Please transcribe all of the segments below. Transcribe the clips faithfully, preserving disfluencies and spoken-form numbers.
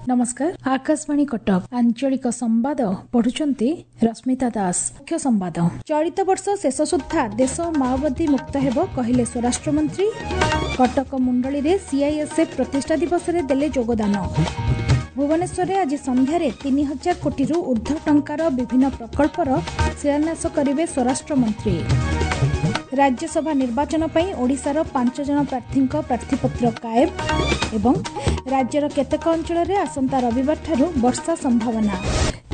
नमस्कार। आकाशवाणी कटक आंचलिक संवाद पढ़ुचंती रश्मिता दास। मुख्य संवाद। चलित वर्ष शेष सुद्धा देश माओवादी मुक्त हेब कहिले स्वराष्ट्र मंत्री। कटक मुंडली रे सीआईएसएफ प्रतिष्ठा दिवस रे देले योगदान। भुवनेश्वर में आज संध्यारे तीन हजार कोटी रु ऊर्ध्व टंकार विभिन्न प्रकल्पर शिलान्यास करिवे स्वराष्ट्र मंत्री। राज्यसभा निर्वाचन पई ओडिशार पांच जन प्रार्थी प्रार्थीपत्र कायम एवं राज्यर केतेक अंचल में आसंता रविवार ठारू वर्षा संभावना।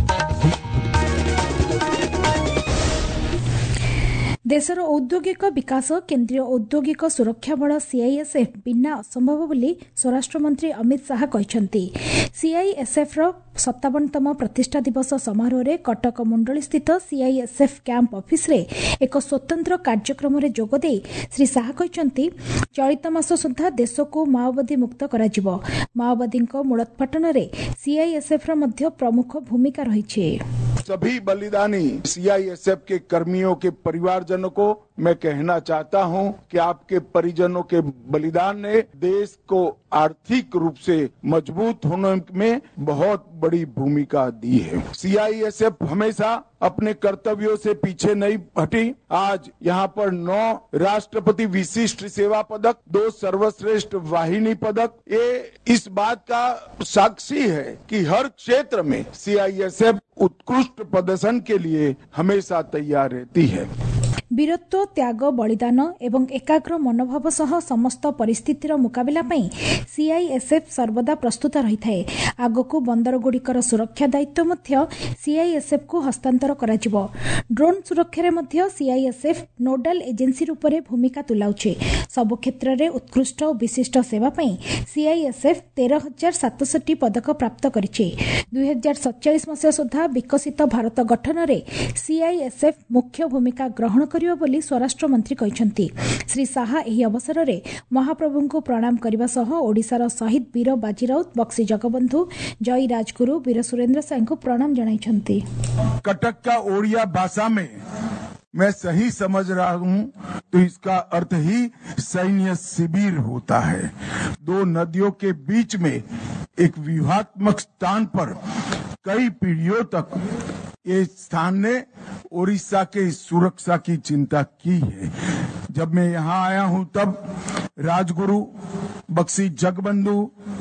देशर औद्योगिक विकास केंद्रीय औद्योगिक सुरक्षा बल सीआईएसएफ बिना असंभव बोली स्वराष्ट्र मंत्री अमित शाह कहते। सीआईएसएफ रो सत्तावनतम प्रतिष्ठा दिवस समारोह रे कटक मुंडली स्थित सीआईएसएफ कैंप ऑफिस रे एक स्वतंत्र कार्यक्रम रे जोग दे श्री शाह कहते चलित मास सुधा देश को माओवादी मुक्त कराजिबो। माओवादी मूलोत्पाटन रे सीआईएसएफ रो मध्य प्रमुख भूमिका रही। सभी बलिदानी सीआईएसएफ के कर्मियों के परिवारजनों को मैं कहना चाहता हूं कि आपके परिजनों के बलिदान ने देश को आर्थिक रूप से मजबूत होने में बहुत बड़ी भूमिका दी है। सीआईएसएफ हमेशा अपने कर्तव्यों से पीछे नहीं हटी। आज यहाँ पर नौ राष्ट्रपति विशिष्ट सेवा पदक, दो सर्वश्रेष्ठ वाहिनी पदक, ये इस बात का साक्षी है कि हर क्षेत्र में सीआईएसएफ उत्कृष्ट प्रदर्शन के लिए हमेशा तैयार रहती है। वीरत्व त्याग बलिदान एवं एकाग्र मनोभाव सह समस्त परिस्थितिर मुकाबिला पई सीआईएसएफ सर्वदा प्रस्तुत रही थाए। आगकू बंदरगुड़िकर सुरक्षा दायित्व मध्य सीआईएसएफ को हस्तांतर कराजिबो। ड्रोन सुरक्षा रे मध्य सीआईएसएफ नोडल एजेंसी रूपरे भूमिका तुलाउछे। सब क्षेत्र रे उत्कृष्ट और विशिष्ट सेवा पई सीआईएसएफ तेरह हजार सातसठ पदक प्राप्त करिछे। दुई हजार सत्ताईस मसीहा सुधा विकसित भारत गठन रे सीआईएसएफ मुख्य भूमिका ग्रहण करियो बोली स्वराष्ट्र मंत्री कहते। श्री शाह एही अवसर रे महाप्रभु को प्रणाम करने सह ओडिशार शहीद वीर बाजीराउत, बक्सी जगबंधु, जय राजगुरु, वीर सुरेंद्र साय को प्रणाम जणाइछंती। कटक का ओडिया भाषा में मैं सही समझ रहा हूँ तो इसका अर्थ ही सैन्य शिविर होता है। दो नदियों के बीच में एक व्यूहात्मक स्थान पर कई पीढ़ियों तक ये स्थान ने ओडिशा के सुरक्षा की चिंता की है। जब मैं यहाँ आया हूँ तब राजगुरु, बक्सी जगबंधु,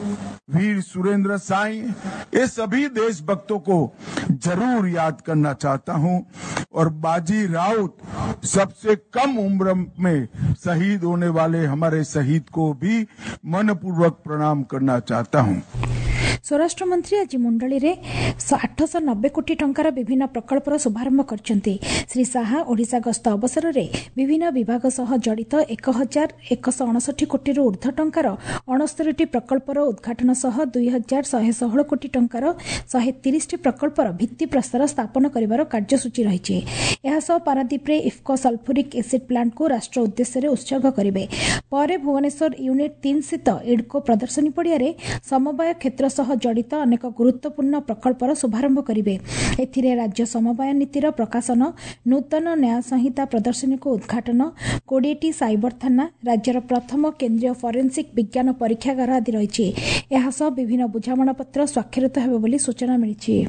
वीर सुरेंद्र साई, ये सभी देशभक्तों को जरूर याद करना चाहता हूँ और बाजी राउत, सबसे कम उम्र में शहीद होने वाले हमारे शहीद को भी मनपूर्वक प्रणाम करना चाहता हूँ। स्वराष्ट्र मंत्री आज मुंडली रे आठश नब्बे कोटी टंकार विभिन्न प्रकल्पर शुभारंभ करछंती। श्री शाह ओडिशा गस्त अवसर रे विभिन्न विभाग सह जड़ित एक हजार एकश अणसठी कोटी रु ऊर्ध्व टंकार अणस्तरी प्रकल्पर उद्घाटन सह दुई हजार शहे षोहल कोटी टंकार शहे तीस प्रकल्पर भित्ति प्रस्तर स्थापन करिवार कार्यसूची रही। यह पारादीप रे इफ्को सल्फ्यूरिक एसिड प्लांट को राष्ट्र उद्देश्य रे उत्सर्ग करिवे। परे भुवनेश्वर यूनिट तीन स्थित इडको प्रदर्शनी पड़िया रे समवाय क्षेत्र सह जड़ित अनेक गुरुत्वपूर्ण प्रकल्पर शुभारंभ करिवे। एथिरे राज्य समवाय नीतिर प्रकाशन, नूतन न्याय संहिता प्रदर्शनी को उद्घाटन, कोड़ीटी साइबर थाना, राज्यर प्रथम केंद्रीय फरेन्सिक विज्ञान परीक्षागार आदि रही। यह सब विभिन्न बुझामणा पत्र स्वाक्षरित हेबे बोली सूचना मिली।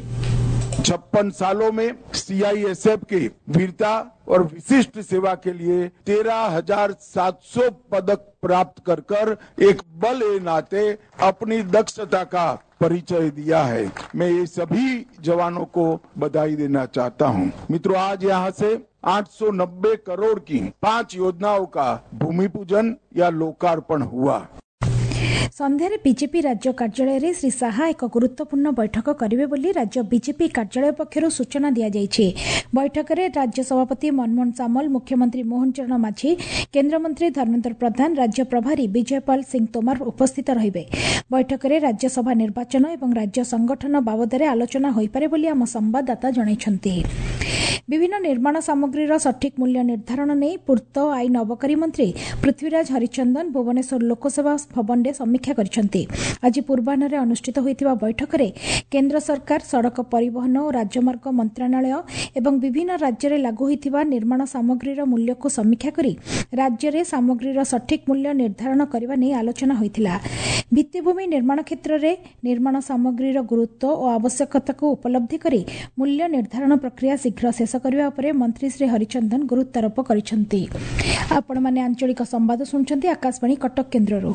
छप्पन सालों में सीआईएसएफ की वीरता और विशिष्ट सेवा के लिए तेरह हजार सात सौ पदक प्राप्त कर कर एक बल ए नाते अपनी दक्षता का परिचय दिया है। मैं ये सभी जवानों को बधाई देना चाहता हूँ। मित्रों, आज यहाँ से आठ सौ नब्बे करोड़ की पांच योजनाओं का भूमि पूजन या लोकार्पण हुआ। संध्यारे बीजेपी राज्य कार्यालय रे श्री शाह एक गुरुत्वपूर्ण बैठक करिवे बोली राज्य बीजेपी कार्यालय पक्षरु सूचना दिया जायछि। बैठक रे राज्य सभापति मनमोहन सामल, मुख्यमंत्री मोहन चरण माझी, केंद्र मंत्री धर्मेंद्र प्रधान, राज्य प्रभारी विजयपाल सिंह तोमर उपस्थित रहिबे। बैठक रे राज्यसभा निर्वाचन एवं राज्य संगठन बाबद रे आलोचना होई पारे बोली आम संवाददाता जणाइछन्ति। विभिन्न निर्माण सामग्रीर सठिक मूल्य निर्धारण नहीं पूर्त आईन अबकारी मंत्री पृथ्वीराज हरिचंदन भुवनेश्वर लोकसभा भवन में समीक्षा करछन्ती। आज पूर्वाह्न अनुष्ठित होइतिबा बैठक में केंद्र सरकार सड़क परिवहन और राजमार्ग मंत्रालय एवं विभिन्न राज्य में लागू होइतिबा निर्माण सामग्रीर मूल्य को समीक्षा करी राज्य में सामग्रीर सठिक मूल्य निर्धारण करने नहीं आलोचना होइतिला। भित्तिभूमि निर्माण क्षेत्र में निर्माण सामग्रीर गुरुत्व और आवश्यकता को उपलब्धि करी मूल्य निर्धारण प्रक्रिया शीघ्र शेष करने उपरे मंत्री श्री हरिचंदन गुरुत्वारोप करिसेंती। आपण माने आंचलिक संवाद सुनछन्ती आकाशवाणी कटक केन्द्ररू।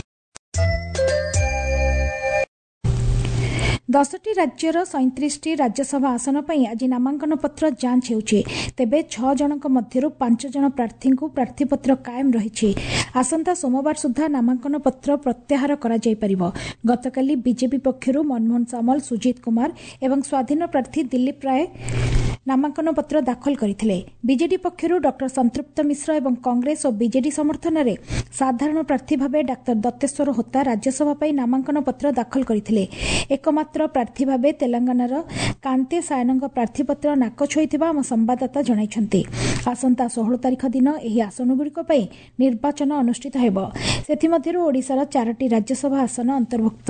दसटी राज्यर सैंतीस टी राज्यसभा आसन पर आज नामांकन पत्र जांच होउछि। तेबे छह जनक मध्यरु पांच जन प्रार्थी को प्रार्थीपत्र कायम रहिछि। आसंता सोमवार सुधा नामांकन पत्र प्रत्याहार करा जाय परिबो। गतकाली बीजेपी पक्षरु मनमोहन सामल, सुजीत कुमार एवं स्वाधीन प्रार्थी दिलीप राय नामांकन पत्र दाखल करथिले। बीजेडी पक्षरु डॉक्टर संतृप्त मिश्र एवं कांग्रेस और बीजेडी समर्थन रे साधारण प्रार्थी भाबे डाक्टर दत्तेश्वर होता राज्यसभा पई नामांकन पत्र दाखल करथिले। एकमात्र प्रार्थी भाबे तेलंगानार कांते सायनंग प्रार्थीपत्र नाकच होइतिबा हम संवाददाता जणाइछन्ती। आसंता सोलह तारिख दिन एही आसनगुड़िक पई निर्वाचन अनुष्ठित हेबो। सेथिमध्यरु ओडिशार चारोटी राज्यसभा आसन अंतर्भुक्त।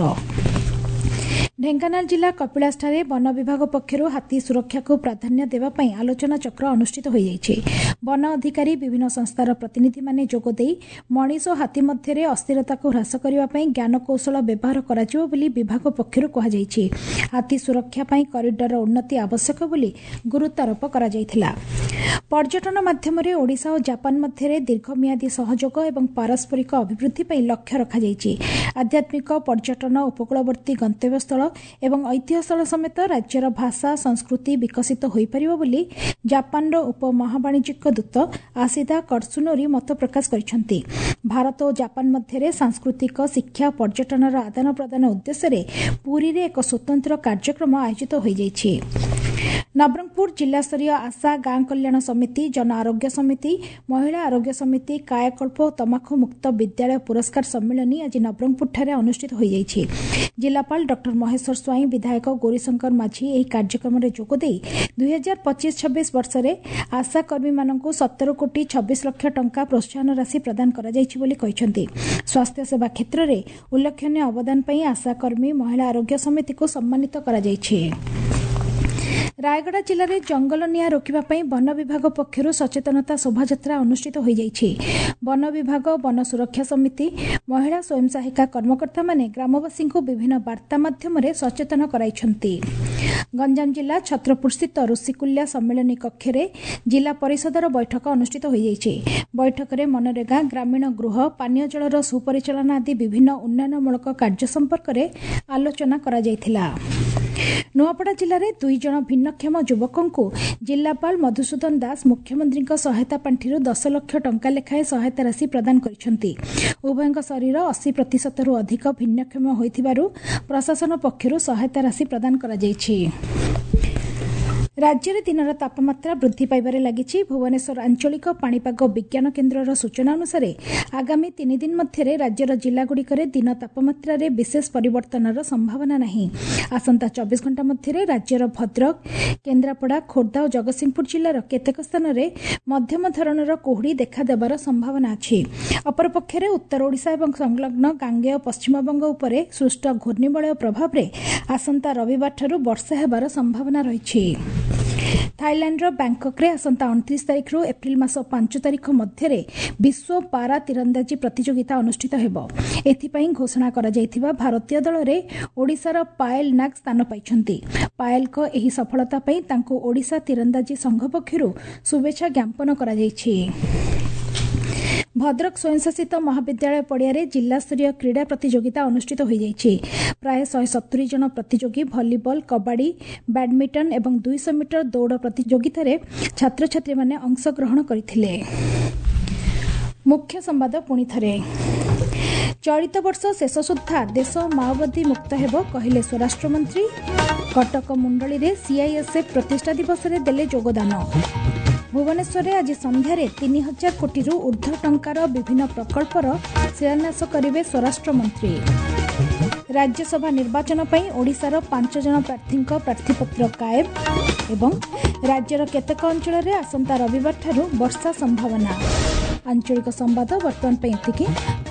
ढेंकानाल जिला कपिलासठारे वन विभाग पक्षरु हाथी सुरक्षा को प्राधान्य देवा पई आलोचना चक्र अनुष्ठित होई जाइछि। वन अधिकारी विभिन्न संस्थार प्रतिनिधि माने जोग देई मनीष और हाथी मध्यरे अस्थिरता को ह्रास करबा पई ज्ञान कौशल व्यवहार कराजिबो बोली विभाग पक्षरु कहा जाइछि। हाथी सुरक्षा पई कॉरिडोर उन्नति आवश्यक बोली गुरुत्वारोप करा जाइथिला। पर्यटन माध्यम रे ओडिशा और जापान मध्यरे दीर्घमियादी सहयोग एवं पारस्परिक अभिवृद्धि पई लक्ष्य रखा जाइछि। आध्यात्मिक पर्यटन उपकूलवर्ती गंतव्य स्थल एवं ऐतिह्य स्थल समेत राज्यर भाषा संस्कृति विकसित होई परिबो बोली जापान रो उप महावाणिज्यिक दूत आसिदा कटसुनोरी मत प्रकाश करिसेंती। भारत और जापान मध्यरे सांस्कृतिक शिक्षा पर्यटनर आदान प्रदान उद्देश्य रे पुरी रे एक स्वतंत्र कार्यक्रम आयोजित होई जाइछि। नवरंगपुर जिला स्तरीय आशा गां कल्याण समिति, जन आरोग्य समिति, महिला आरोग्य समिति, कायाकल्प और तमाखु मुक्त विद्यालय पुरस्कार सम्मेलनी आज नवरंगपुर ठारे अनुष्ठित होई जाइछि। जिलापाल डॉक्टर महेश्वर स्वाई, विधायक गौरीशंकर माझी एही कार्यक्रम रे जोग देई दुई हजार पच्चीस छब्बीस वर्ष रे आशा कर्मी मानकु सत्तर कोटी छब्बीस लाख टंका प्रोत्साहन राशि प्रदान करा जाइछि बोली कहिसेंती। स्वास्थ्य सेवा क्षेत्र रे उल्लेखनीय अवदान पई आशा कर्मी महिला आरोग्य समिति को सम्मानित करा जाइछि। रायगड़ा जिले में जंगल निआं रोकने वन विभाग पक्षर सचेतनता शोभायात्रा अनुष्ठित हो जाइछि। वन विभाग, वन सुरक्षा समिति, महिला स्वयं सहायिका कर्मकर्ता माने ग्रामवासी को विभिन्न वार्ता माध्यम सचेतन कराइछन्ति। गंजाम जिला छत्रपुर स्थित ऋषिकुल्या सम्मेलनी कक्ष रे जिला परिषदर बैठक अनुष्ठित हो जाइछि। बैठक में मनरेगा, ग्रामीण गृह, पानीय जलर सुपरिचालना आदि विभिन्न उन्नयनमूलक कार्य संपर्क में आलोचना करा जाइथिला। नुआपड़ा जिले में दुई जन भिन्नक्षम युवकों को जिलापाल मधुसूदन दास मुख्यमंत्री सहायता पांठि दस लाख टंका लेखाएं सहायता राशि प्रदान करिसेंती। उभयଙ୍କ शरीर अस्सी प्रतिशत रु अधिक भिन्नक्षम होइथिबारु प्रशासन पक्षरु सहायता राशि प्रदान करा जाइछि। राज्य में दिनर तापमात्रा वृद्धि पाइबारे लागिछि। भुवनेश्वर आंचलिक पाणीपाग विज्ञान केन्द्रर सूचना अनुसार आगामी तीन दिन मध्य राज्यर जिलागुड़िक दिन तापमात्रा रे विशेष परिवर्तनर संभावना नहीं। आसंता चौबीस घंटा मध्य राज्यर भद्रक, केन्द्रापड़ा, खोर्धा और जगतसिंहपुर जिलार केतेक स्थान में मध्यम धरणर कुहुड़ी देखादेवार संभावना अछि। अपरपक्षे उत्तर ओडिशा और संलग्न गांगेय पश्चिमबंग उपरे सृष्ट घूर्णिबलय प्रभाव में आसंता रविवार ठारू वर्षा हेबार संभावना रहिछि। थाईलैंडर बैंकक रे आसंता उनतीस तारिख रु एप्रिल मास पांच तारिख मध्य विश्व पारा तीरंदाजी प्रतियोगिता अनुष्ठित हेबो। एथिपाई घोषणा करा जायथिबा भारतीय दल रे ओडिशार पायल नाग स्थान पाइछन्ती। पायल को एही सफलता पई तांको ओडिशा तीरंदाजी संघ पक्षरु शुभेच्छा ज्ञापन करा जायछि। भद्रक स्वयंशासित महाविद्यालय पड़ियारे जिला स्तरीय क्रीड़ा प्रतियोगिता अनुष्ठित हो जाइछि। प्राय एक सौ सत्तर जन प्रतियोगी भलीबल, कबाड़ी, बैडमिंटन एवं दो सौ मीटर दौड़ प्रतियोगिता रे छात्र छात्री माने अंशग्रहण करथिले। मुख्य संवाद पुणी थरे। चलित वर्ष शेष सुद्धा देश माओवादी मुक्त हेबो कहिले स्वराष्ट्र मंत्री। कटक मुंडली रे सीआईएसएफ प्रतिष्ठा दिवस रे देले योगदान। भुवनेश्वर आज संध्यारे तीन हजार कोटी रु ऊर्ध्व टंकार विभिन्न प्रकल्पर शिलान्यास करिवे स्वराष्ट्र मंत्री। राज्यसभा निर्वाचन पर ओडिशार पांच जन प्रार्थी प्रार्थीपत्र कायम एवं राज्यर केतेक अंचल में आसंता रविवार ठारू वर्षा संभावना। आंचलिक संवाद वर्तमान पर एतिकी।